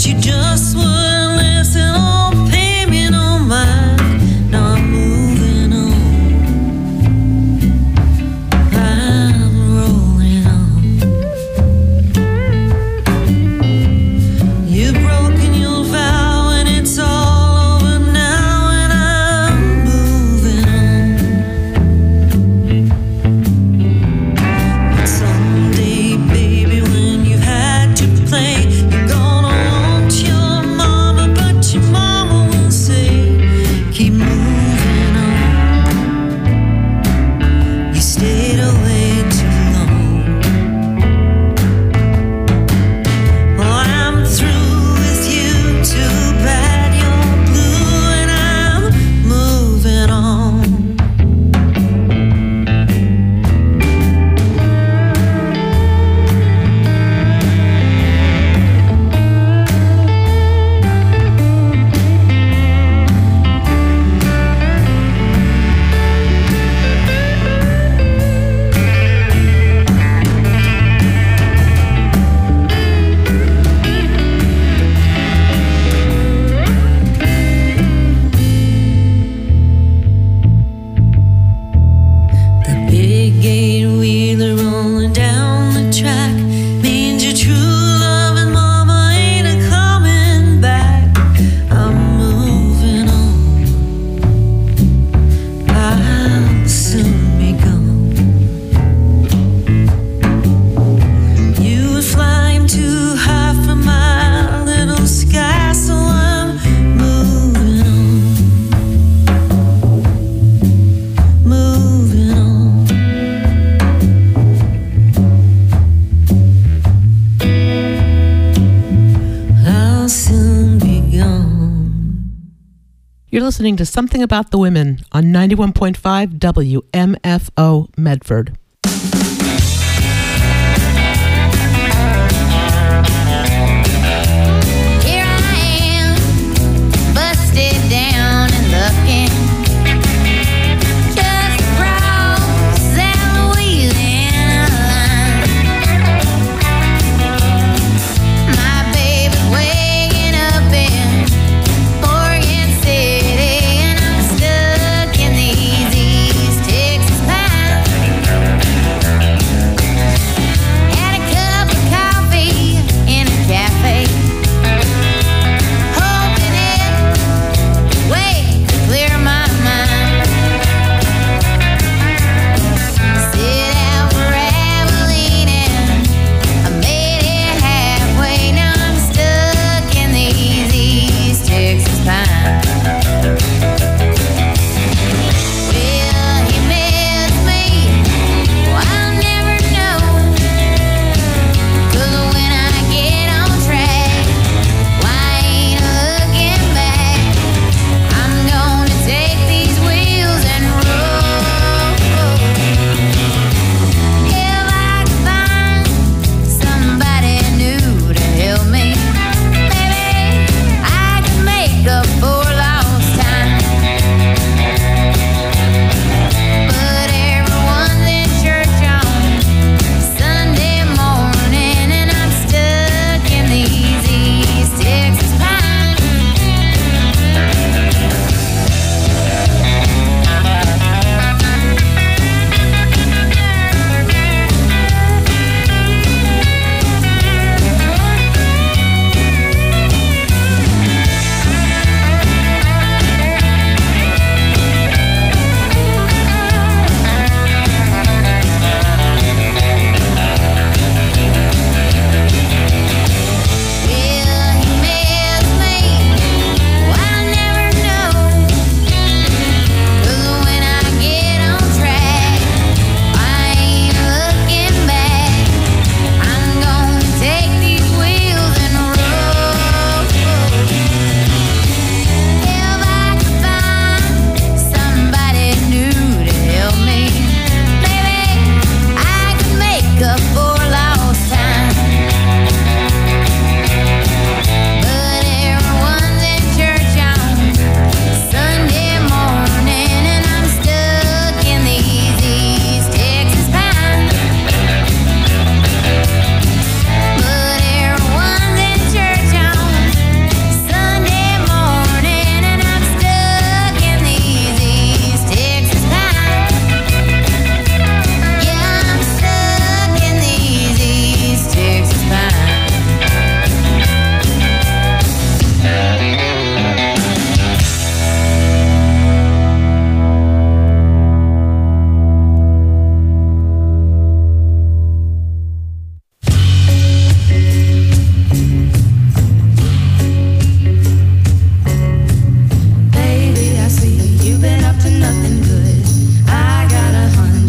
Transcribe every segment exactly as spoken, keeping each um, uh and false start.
You're listening to Something About the Women on ninety-one point five W M F O Medford. Here I am, busted down and looking. Just cross that wheeling line. My baby's waking up in Morgan City, and I'm stuck in these East Texas pines.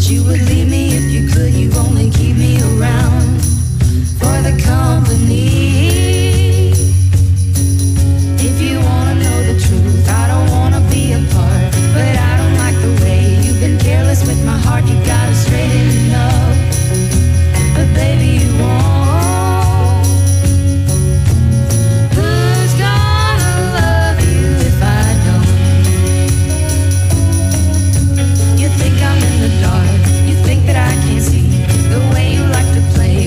you would leave me if you could. You only keep me around for the company. If you wanna know the truth, I don't wanna be apart, but I don't like the way you've been careless with my heart. You gotta straighten up, but baby you won't. Who's gonna love you if I don't? You think I'm in the dark, you think that I can't see the way you like to play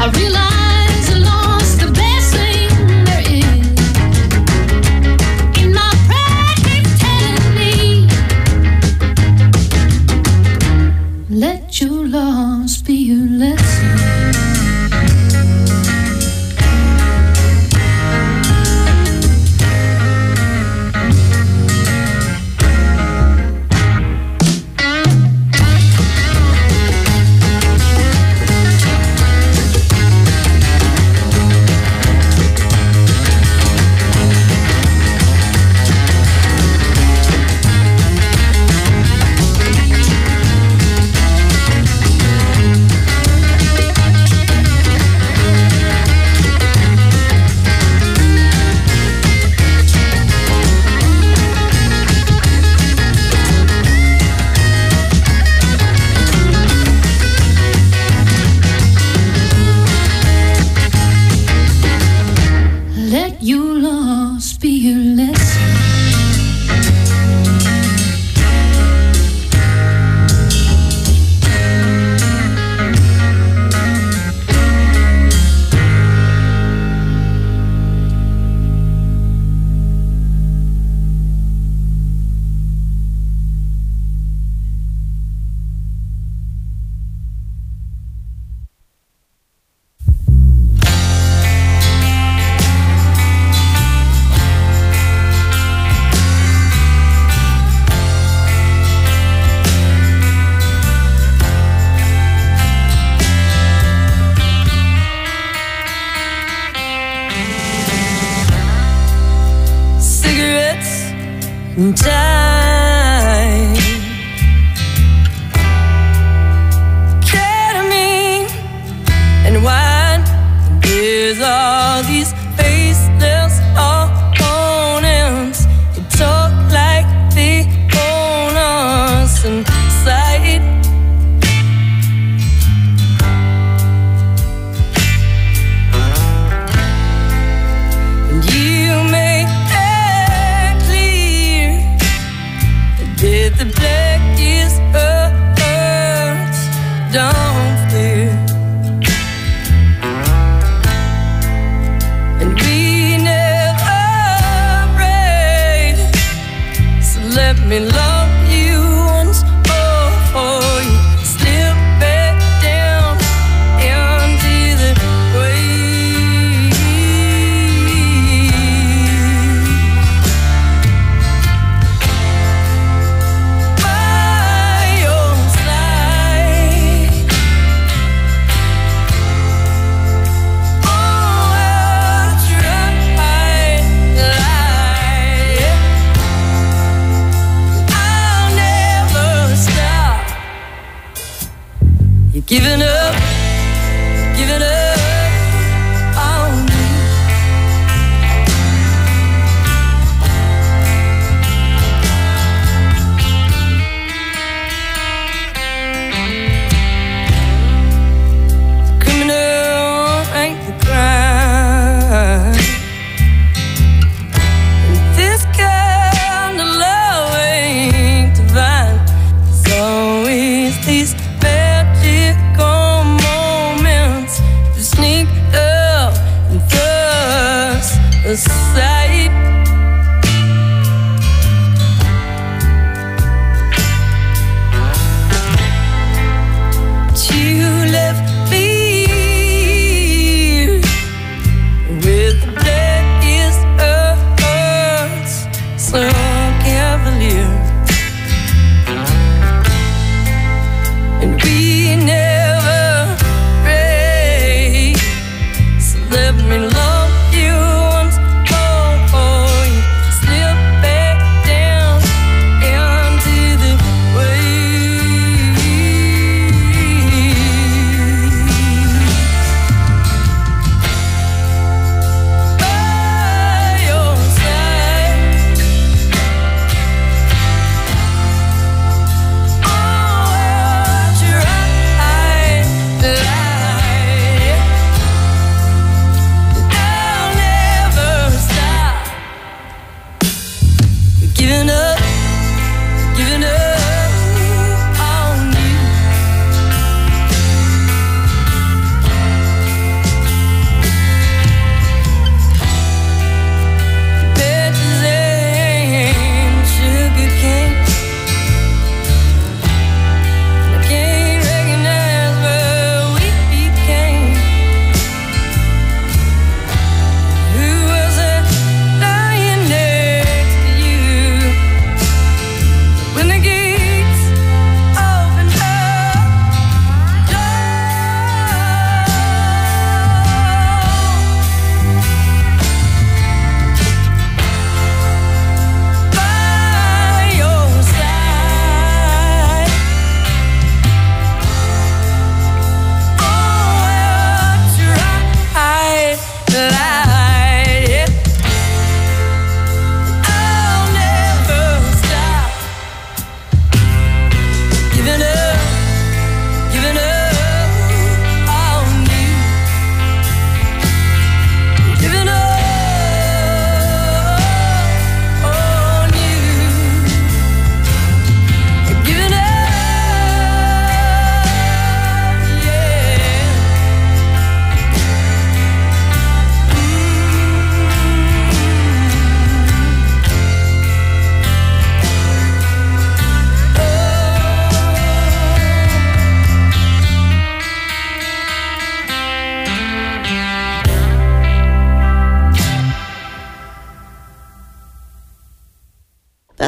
I realize I lost the best thing there is. And my pride keeps telling me, let your loss be your lesson. Let your loss be your lesson. Cigarettes and time, ketamine and wine. There's all these faceless opponents who talk like they own us inside. And you make it clear that the blackest hurts don't fear.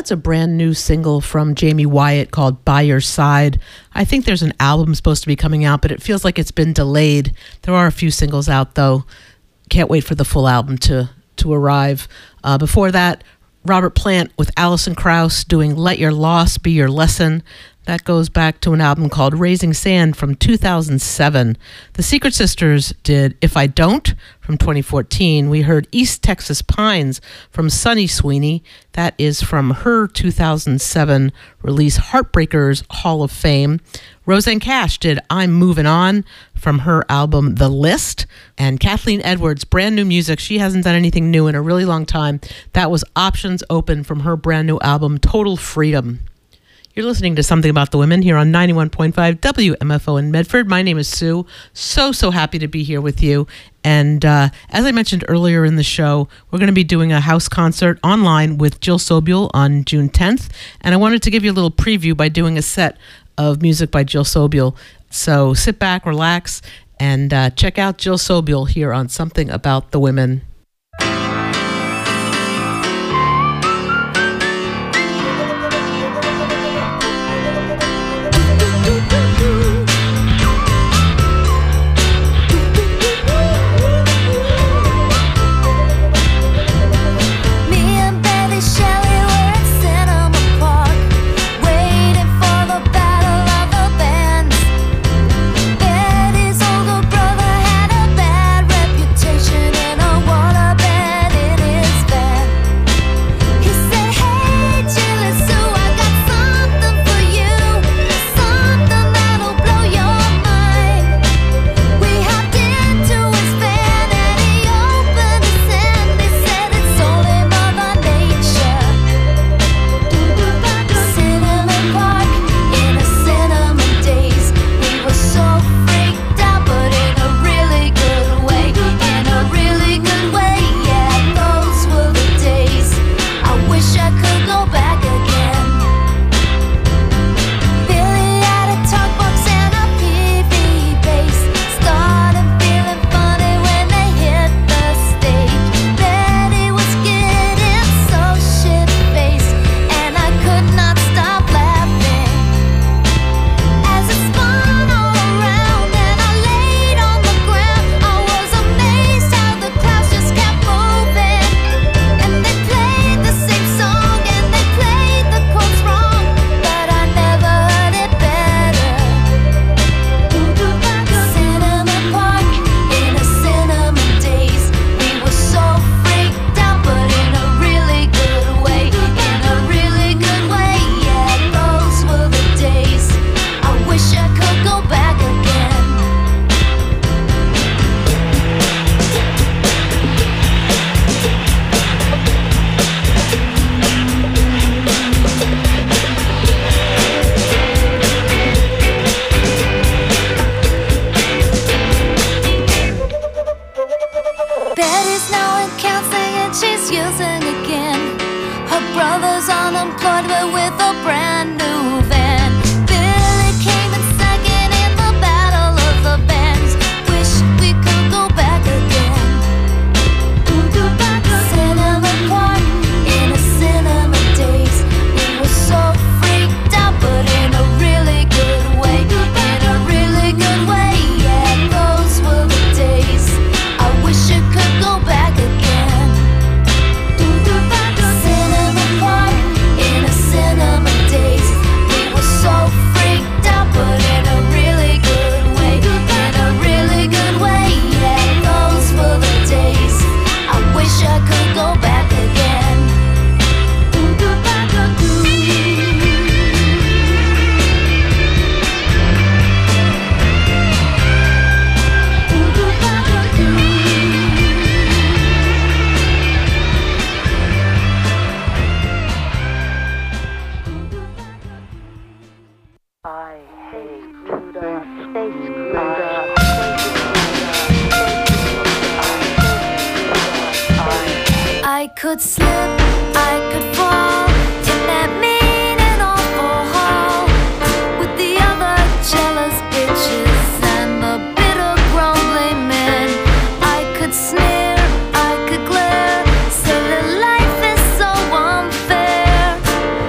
That's a brand new single from Jamie Wyatt called By Your Side. I think there's an album supposed to be coming out, but it feels like it's been delayed. There are a few singles out, though. Can't wait for the full album to, to arrive. Uh, before that, Robert Plant with Alison Krauss doing Let Your Loss Be Your Lesson. That goes back to an album called Raising Sand from two thousand seven. The Secret Sisters did If I Don't from twenty fourteen. We heard East Texas Pines from Sunny Sweeney. That is from her two thousand seven release Heartbreakers Hall of Fame. Roseanne Cash did I'm Moving On from her album The List. And Kathleen Edwards, brand new music. She hasn't done anything new in a really long time. That was Options Open from her brand new album Total Freedom. You're listening to Something About the Women here on ninety-one point five W M F O in Medford. My name is Sue. So, so happy to be here with you. And uh, as I mentioned earlier in the show, we're going to be doing a house concert online with Jill Sobule on June tenth. And I wanted to give you a little preview by doing a set of music by Jill Sobule. So sit back, relax, and uh, check out Jill Sobule here on Something About the Women. I could slip, I could fall in that mean and awful hall with the other jealous bitches and the bitter grumbling men. I could sneer, I could glare, say that life is so unfair.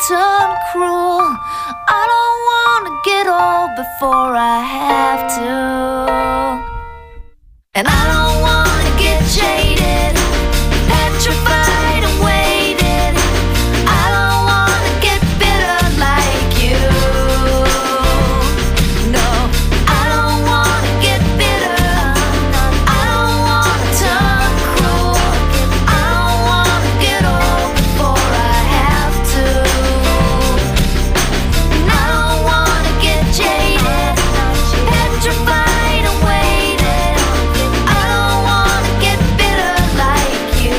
turn cruel. I don't wanna get old before I have to. And I don't wanna get jaded, petrified and waited. I don't wanna get bitter like you. No, I don't wanna get bitter. I don't wanna turn cruel. I don't wanna get old before I have to. And I don't wanna get jaded, petrified and waited. I don't wanna get bitter like you.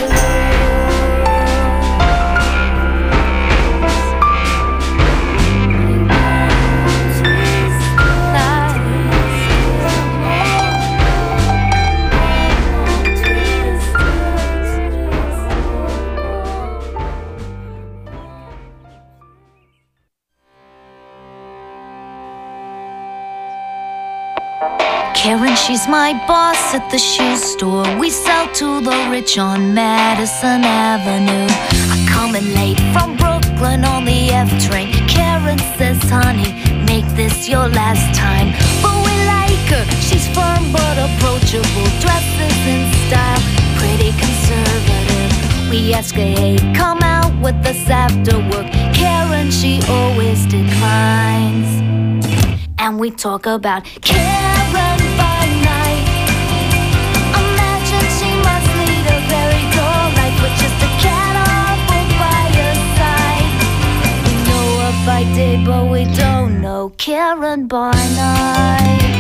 Karen, she's my boss at the shoe store. We sell to the rich on Madison Avenue. I'm coming late from Brooklyn on the F train. Karen says, honey, make this your last time. But we like her, she's firm but approachable. Dresses in style, pretty conservative. We ask her, hey, come out with us after work. Karen, she always declines. And we talk about Karen by night. Imagine she must lead a very dull life with just a cat or book by her side. We know her by day, but we don't know Karen by night.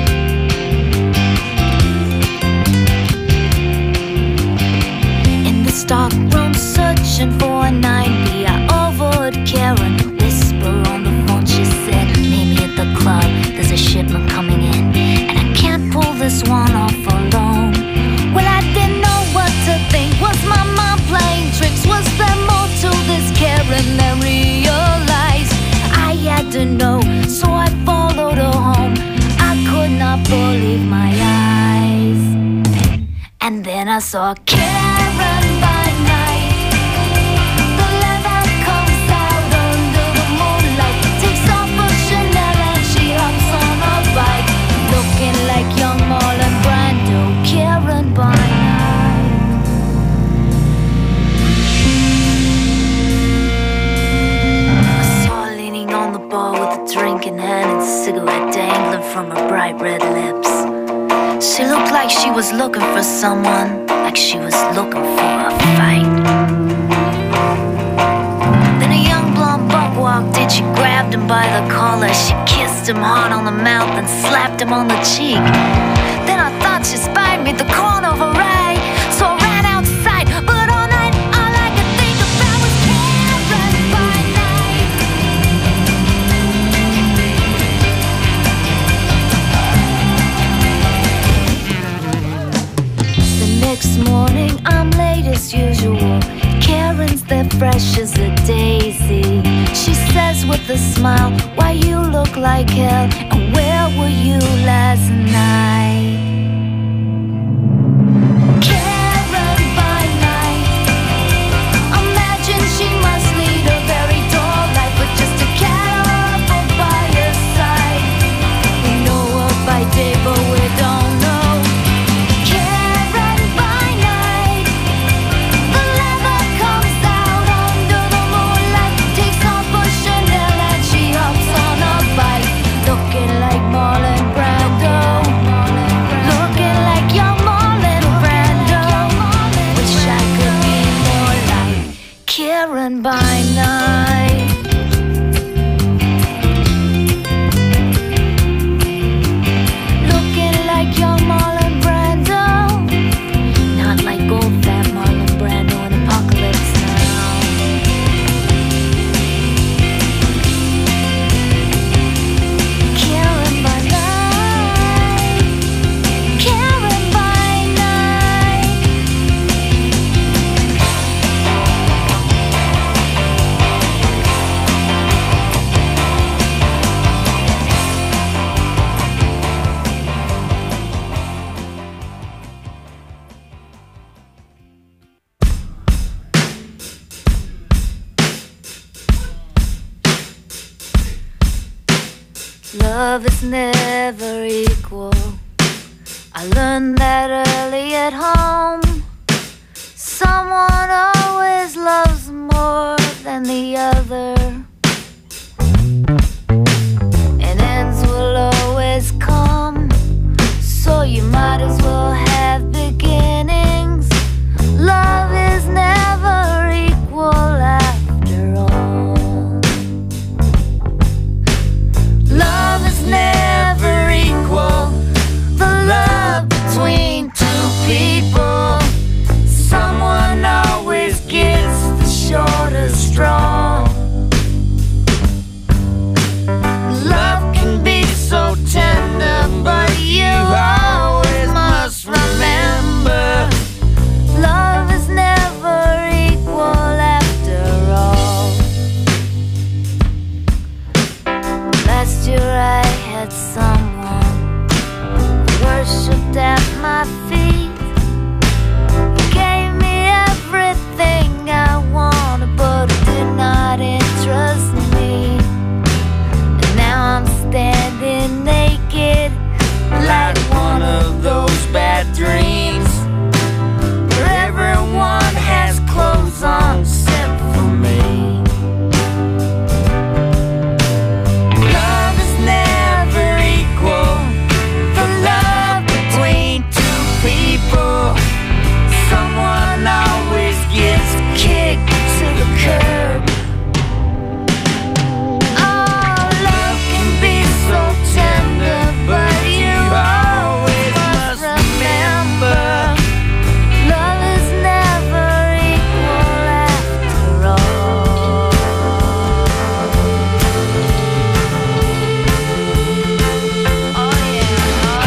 In the stock room, searching for a nine B, I overheard Karen whisper on the phone. She said, meet me at the club, there's a shipment coming in, and I can't pull this one off alone. Well, I didn't know what to think. Was my mom playing tricks? Was there more to this Karen than realized? I had to know, so I followed her home. I could not believe my eyes. And then I saw Karen by night. The leather comes out under the moonlight, takes off her Chanel and she hops on a bike, looking like young Marlon Brando. Karen by night. I saw her leaning on the bar with a drink in hand and cigarette dangling from her bright red lips. She looked like she was looking for someone, like she was looking for a fight. Then a young blonde buck walked in. She grabbed him by the collar. She kissed him hard on the mouth and slapped him on the cheek. Then I thought she spied me at the corner of her eye, so I ran outside. But all night all I could think about was Karen by night. The next morning I'm late as usual. Karen's there fresh as a daisy. She says with a smile, why you look like hell, and where were you last night? Karen by night. Imagine she must lead a very dull life with just a cat or a book by her side. We know her by day, but we don't know Karen by night. The leather comes out under the moonlight, takes off her Chanel and she hops on a bike, looking like Marlon Brando. Marlon Brando. Love is never equal. I learned that early at home. Someone always loves more than the other, and ends will always come, so you might as well have beginnings. Love is never equal after all. Love is never equal. The love between two people, someone always gets the shorter straw. Love can be so tender, but you always must remember, love is never equal after all. Last year I had someone worshipped at my feet. He gave me everything I wanted, but it did not interest me. And now I'm standing naked, like one of those bad dreams, where everyone has clothes on except for me. Love is never equal. The love between two people, someone always gets kicked to the curb. Oh, love can be so tender, but you always must remember, love is never equal after all. Oh yeah, oh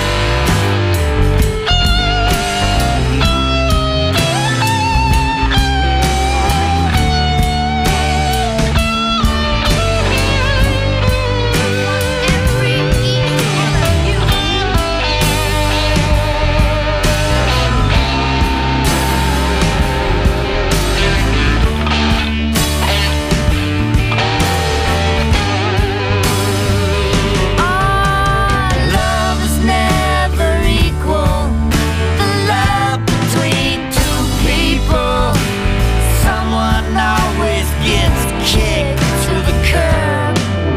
love is never equal. The love between two people, someone always gets kicked to the curb.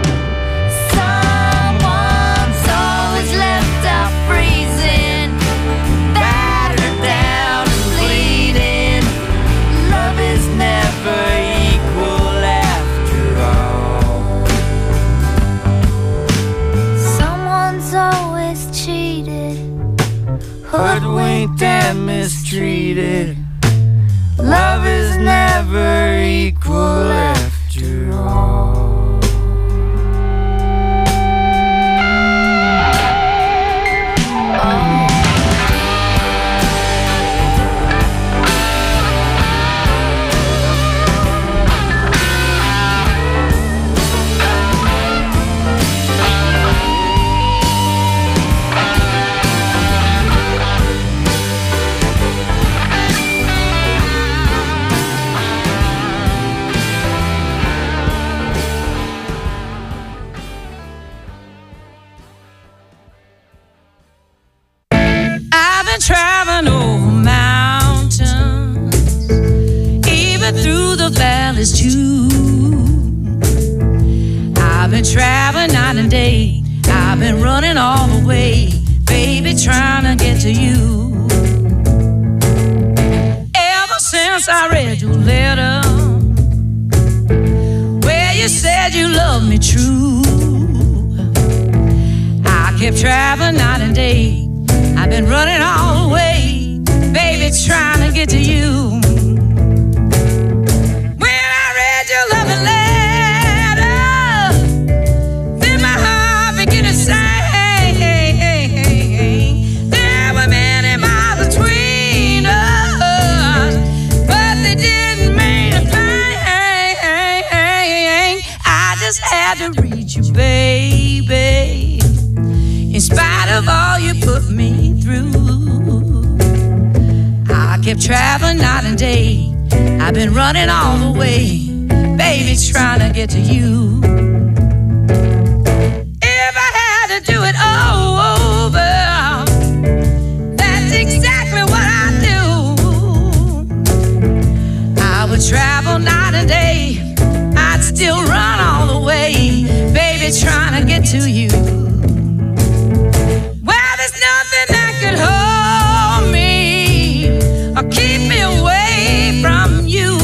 Someone's always left out freezing, battered down and bleeding. Love is never equal after all. Someone's always cheated, hoodwinked and mistreated. Love is never equal after all. I've been traveling over mountains, even through the valleys too. I've been traveling night and day. I've been running all the way, baby, trying to get to you. Ever since I read your letter, where you said you loved me true, I kept traveling night and day. I've been running all the way, baby, trying to get to you. When I read your loving letter, then my heart began to sing. There were many miles between us, but they didn't mean a thing. I just had to read you, baby, in spite of all you put me through. I kept traveling night and day. I've been running all the way, baby, trying to get to you. baby, trying to get to you. Well, there's nothing that could hold me or keep me away from you.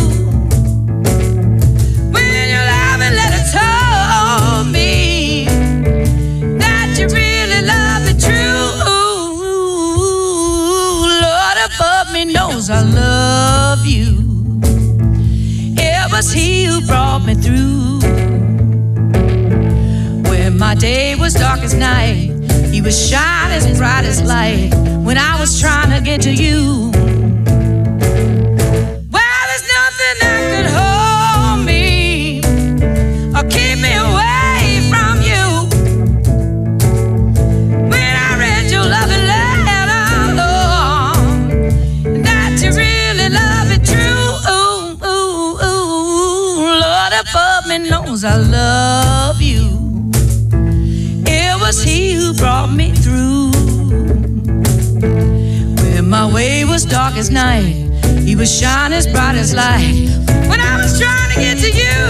When your loving letter told me that you really love me true, Lord above me knows I love you. It was He who brought me through. When my day was dark as night, He was shining as bright as light. When I was trying to get to you, well, there's nothing that could hold me or keep me away from you. When I read your loving letter, Lord, that you really love it true. Ooh, ooh, ooh, Lord above me knows I love you. It was He who brought me through. When my way was dark as night, He was shining as bright as light. When I was trying to get to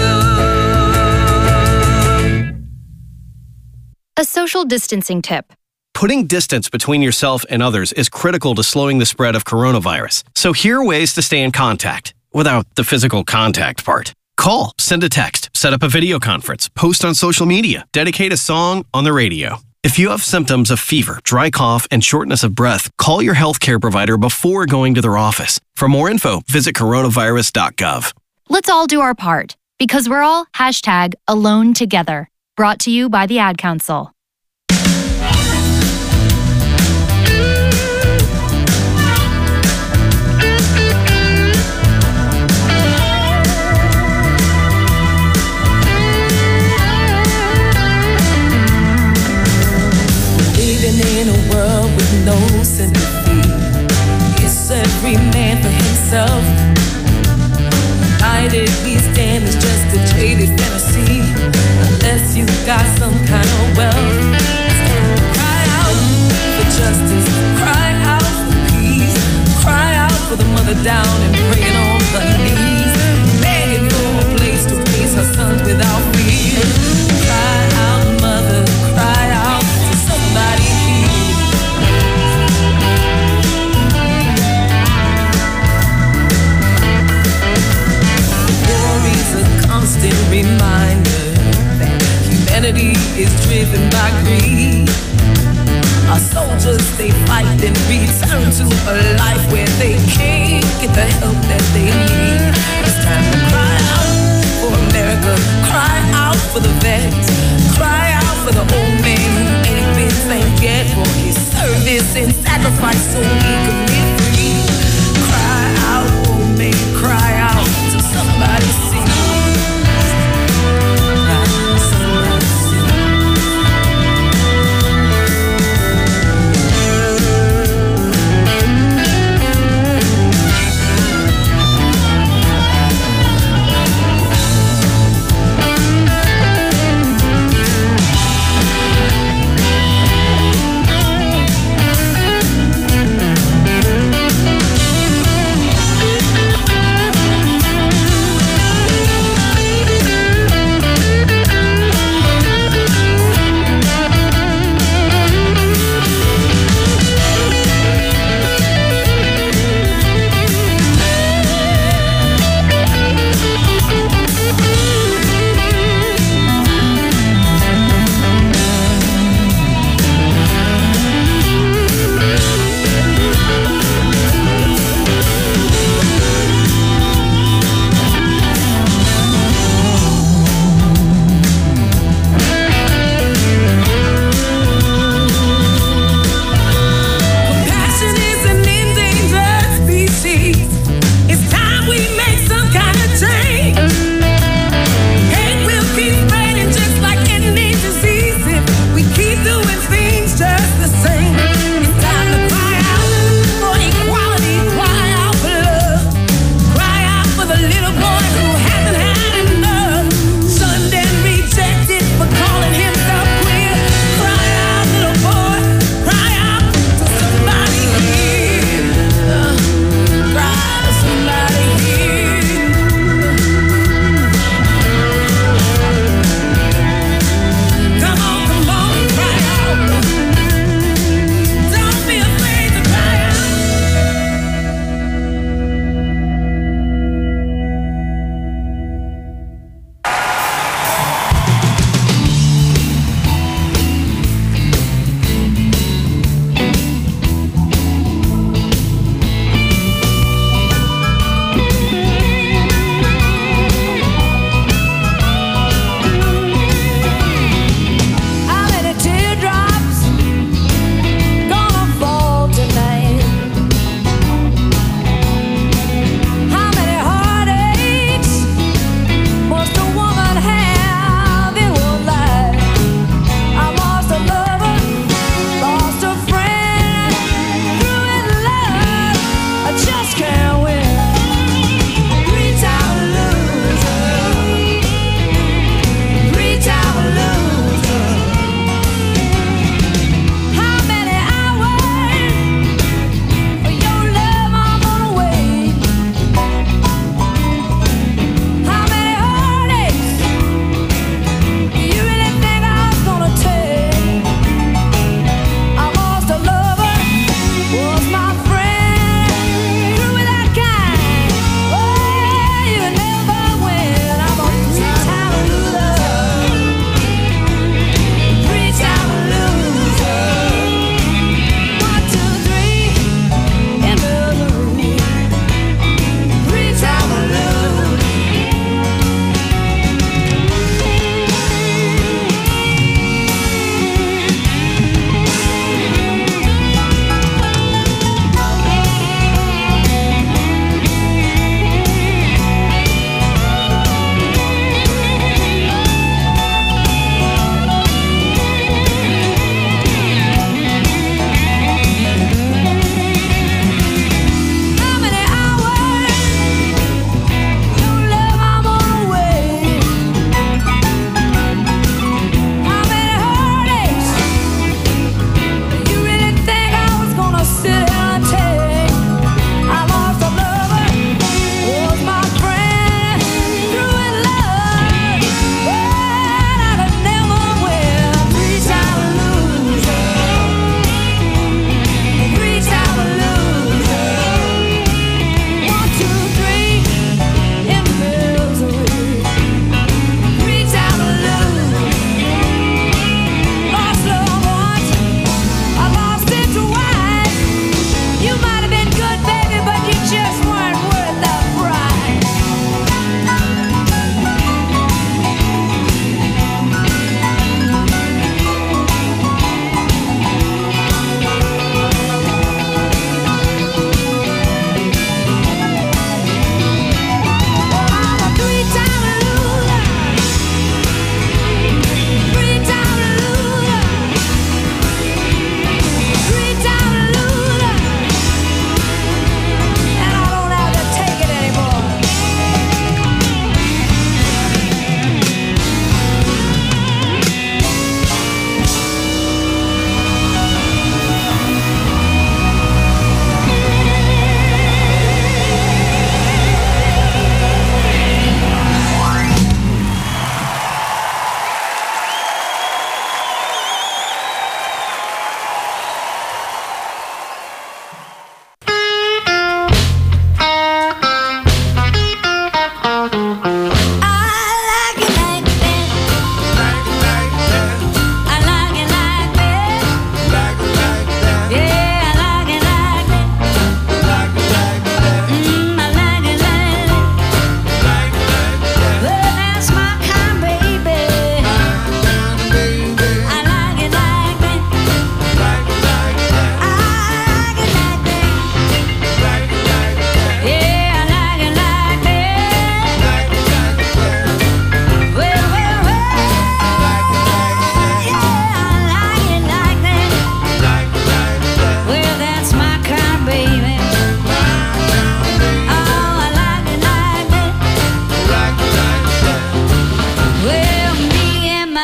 you. A social distancing tip. Putting distance between yourself and others is critical to slowing the spread of coronavirus. So here are ways to stay in contact without the physical contact part. Call, send a text, set up a video conference, post on social media, dedicate a song on the radio. If you have symptoms of fever, dry cough, and shortness of breath, call your healthcare provider before going to their office. For more info, visit coronavirus dot gov. Let's all do our part, because we're all hashtag alone together. Brought to you by the Ad Council. In a world with no sympathy, it's every man for himself. United we stand is just a jaded fantasy, unless you got some kind of wealth. Cry out for justice, cry out for peace, cry out for the mother down and praying on her knees, begging for a place to raise her sons without fear. Cry out, mother, cry out to somebody. Constant reminder that humanity is driven by greed. Our soldiers, they fight and return to a life where they can't get the help that they need. It's time to cry out for America, cry out for the vets, cry out for the old man who ain't been thanked yet for his service and sacrifice so we can live free. Cry out, old man, cry out to somebody see.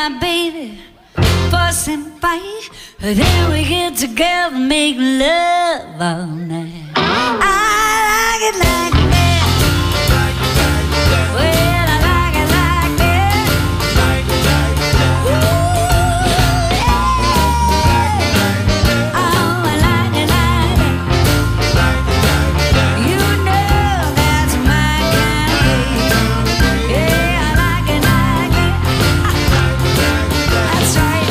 my baby, fuss and fight. Then we get together, make love all night. I like it like that. Well, I like it like that. Ooh, yeah. Oh, I like it like that. You know that's my kind of baby. Yeah, I like it like that. That's right.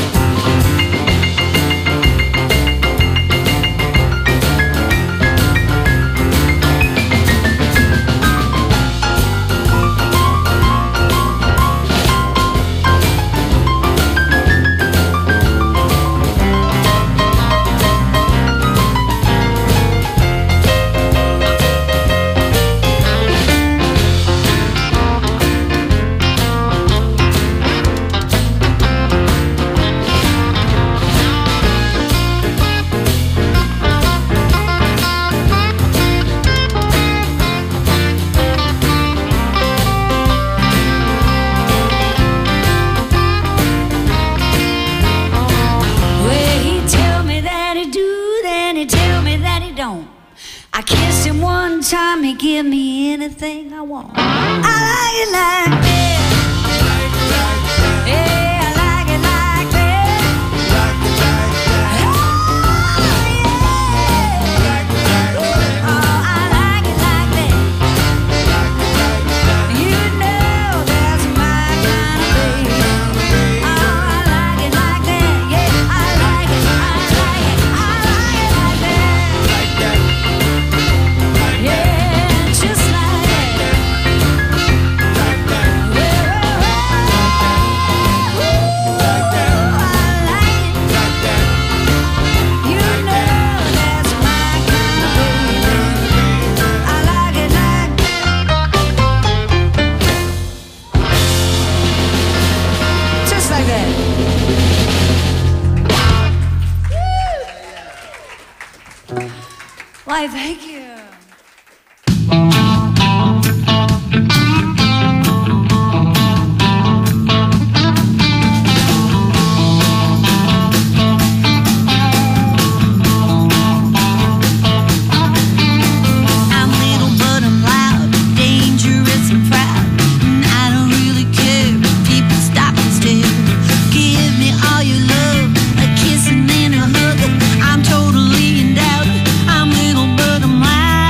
Well, he tell me that he do, then he tell me that he don't. I kissed him one time, he give me anything I want. I like it like that. Yeah, I like it like that. Oh, I like it like that. You know that's my kind of baby. Oh, I like it like that. Yeah, I like it, I like it, I like it like that. Yeah, just like that. Ooh, I like it. You know that's my kind of baby. I like it like that. Just like that. Why, thank you. I'm little but I'm loud, dangerous and proud, and I don't really care if people stop and stare. Give me all your love, a kiss and then a hug. I'm totally endowed. I'm little but I'm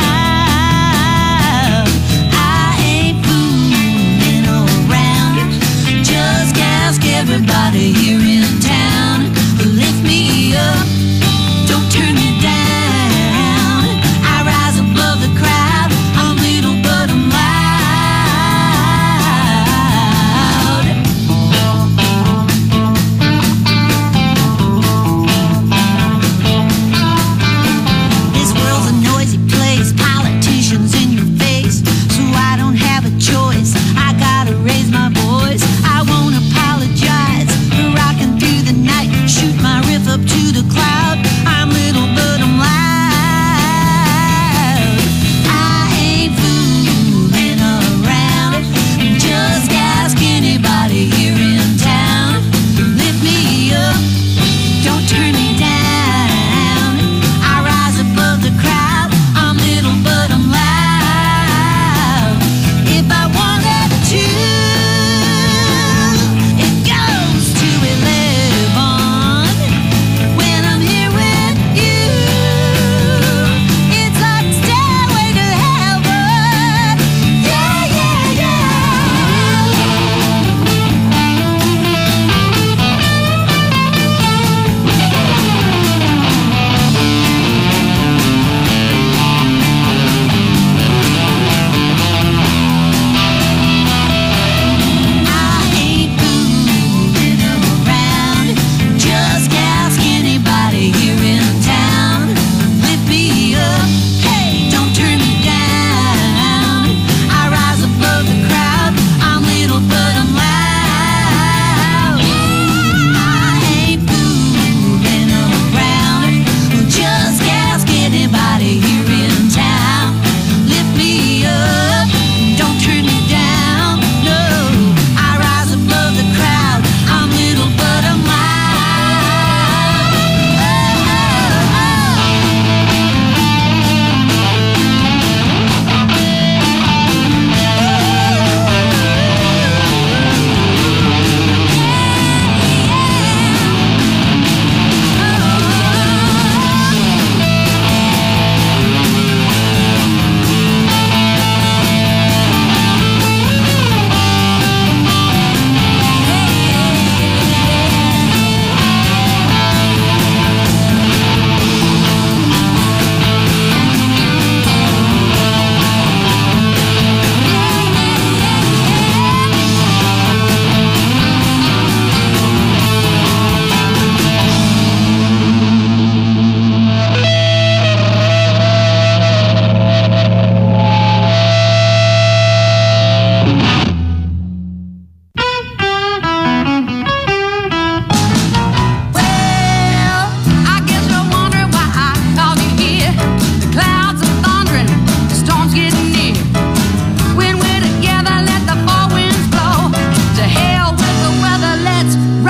loud. I ain't fooling around. Just ask everybody here in town. Lift me up, don't turn me down. I rise above the crowd. I'm little but I'm loud. This world's a noisy place, politicians in your face, so I don't have a choice. I gotta raise my voice. I won't apologize for rocking through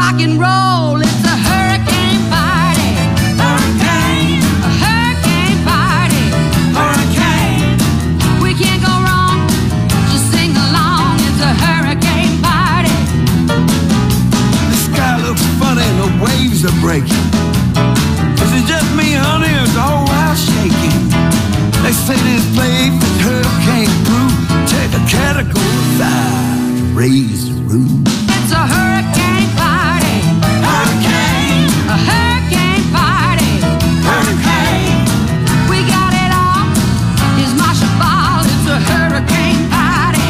rock and roll. It's a hurricane party. Hurricane. A hurricane party. Hurricane. We can't go wrong. Just sing along. It's a hurricane party. The sky looks funny and the waves are breaking. Is it just me, honey, or is the whole house shaking? They say this place is hurricane proof. Take a cat to go aside to raise the roof. It's a hurricane party. Hurricane. A hurricane party. Hurricane. We got it all. Here's Marsha Ball. It's a hurricane party.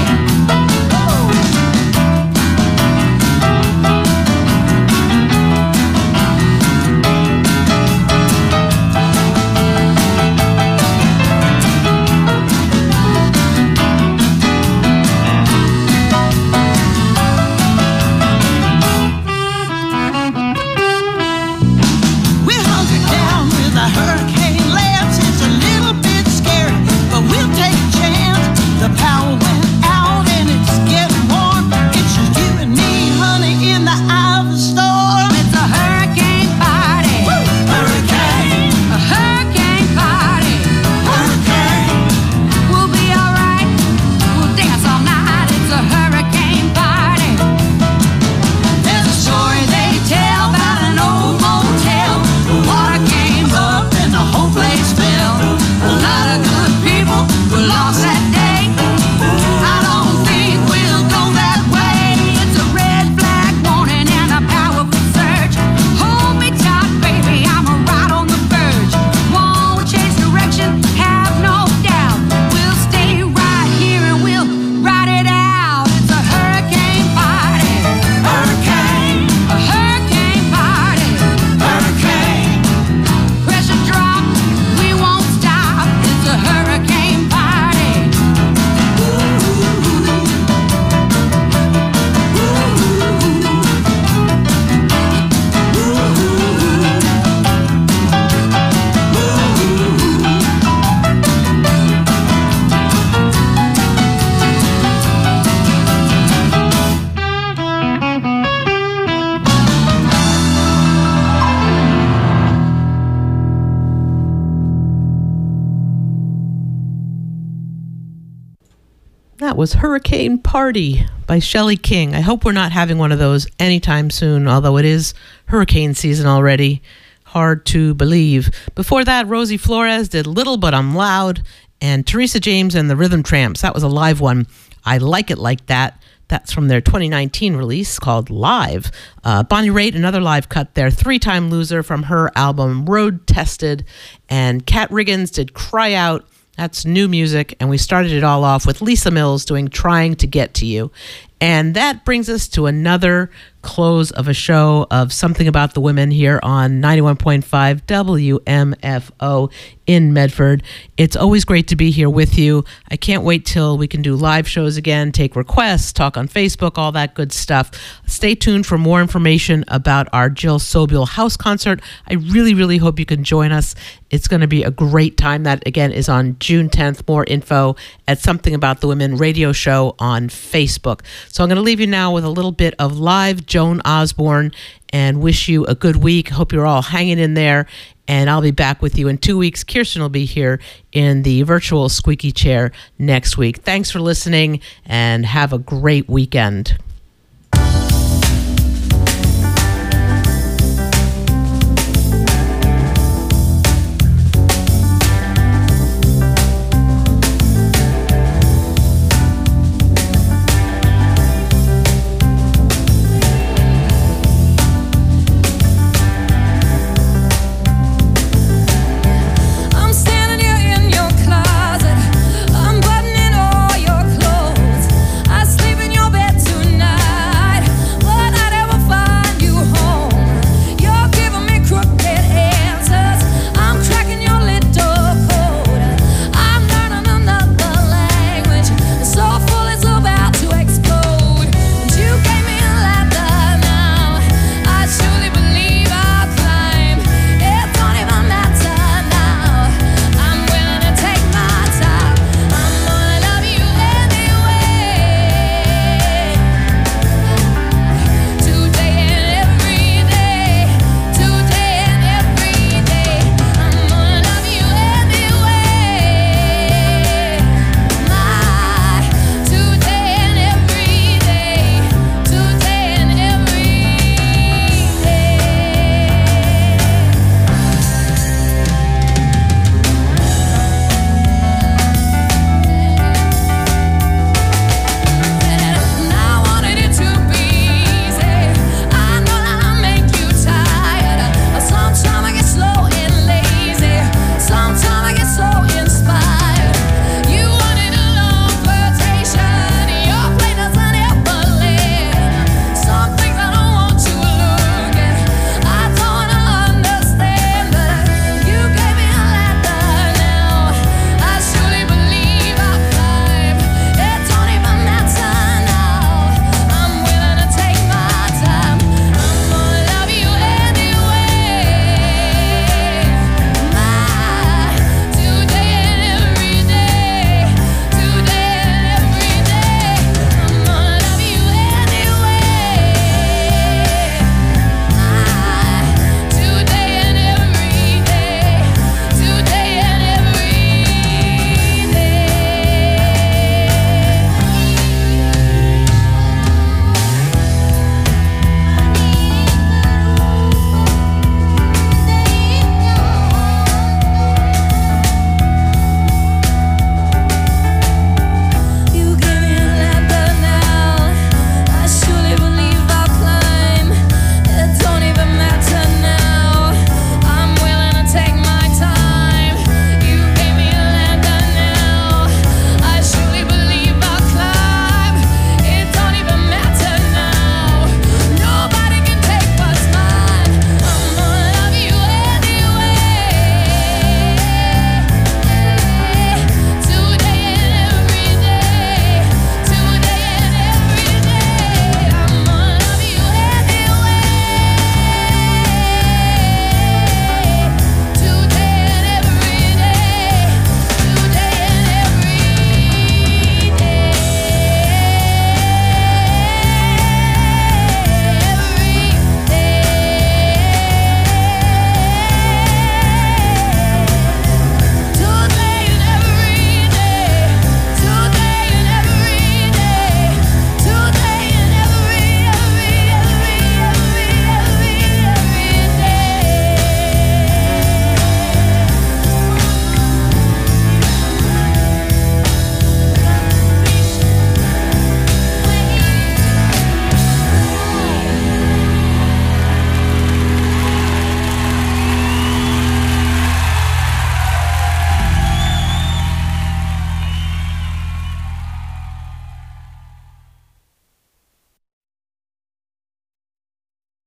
That was Hurricane Party by Shelley King. I hope we're not having one of those anytime soon, although it is hurricane season already. Hard to believe. Before that, Rosie Flores did Little But I'm Loud, and Teresa James and the Rhythm Tramps. That was a live one. I Like It Like That. That's from their twenty nineteen release called Live. Uh, Bonnie Raitt, another live cut there. Three-time loser from her album Road Tested. And Kat Riggins did Cry Out. That's new music, and we started it all off with Lisa Mills doing Trying to Get to You. And that brings us to another close of a show of Something About the Women here on ninety-one point five W M F O in Medford. It's always great to be here with you. I can't wait till we can do live shows again, take requests, talk on Facebook, all that good stuff. Stay tuned for more information about our Jill Sobule house concert. I really, really hope you can join us. It's going to be a great time. That, again, is on June tenth. More info at Something About the Women radio show on Facebook. So I'm going to leave you now with a little bit of live Joan Osborne and wish you a good week. Hope you're all hanging in there. And I'll be back with you in two weeks. Kirsten will be here in the virtual squeaky chair next week. Thanks for listening and have a great weekend.